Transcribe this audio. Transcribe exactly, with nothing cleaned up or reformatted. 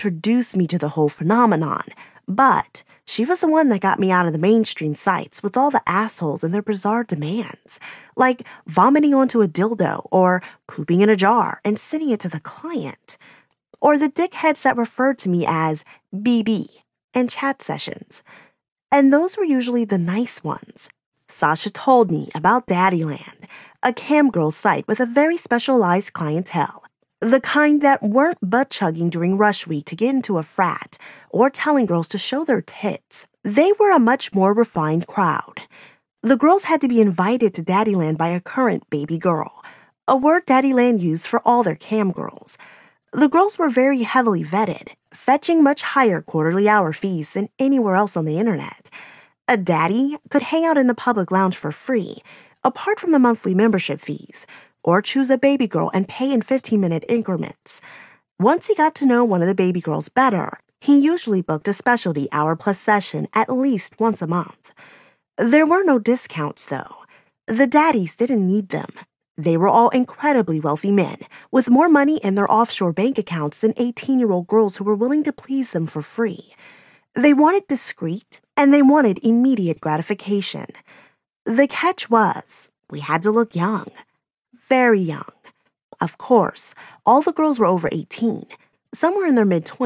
introduced me to the whole phenomenon, but she was the one that got me out of the mainstream sites with all the assholes and their bizarre demands, like vomiting onto a dildo or pooping in a jar and sending it to the client, or the dickheads that referred to me as B B in chat sessions. And those were usually the nice ones. Sasha told me about Daddyland, a camgirl site with a very specialized clientele. The kind that weren't butt-chugging during rush week to get into a frat or telling girls to show their tits. They were a much more refined crowd. The girls had to be invited to Daddyland by a current baby girl, a word Daddyland used for all their cam girls. The girls were very heavily vetted, fetching much higher quarterly hour fees than anywhere else on the internet. A daddy could hang out in the public lounge for free, apart from the monthly membership fees, or choose a baby girl and pay in fifteen-minute increments. Once he got to know one of the baby girls better, he usually booked a specialty hour-plus session at least once a month. There were no discounts, though. The daddies didn't need them. They were all incredibly wealthy men, with more money in their offshore bank accounts than eighteen-year-old girls who were willing to please them for free. They wanted discreet, and they wanted immediate gratification. The catch was, we had to look young. Very young. Of course, all the girls were over eighteen. Some were in their mid-twenties.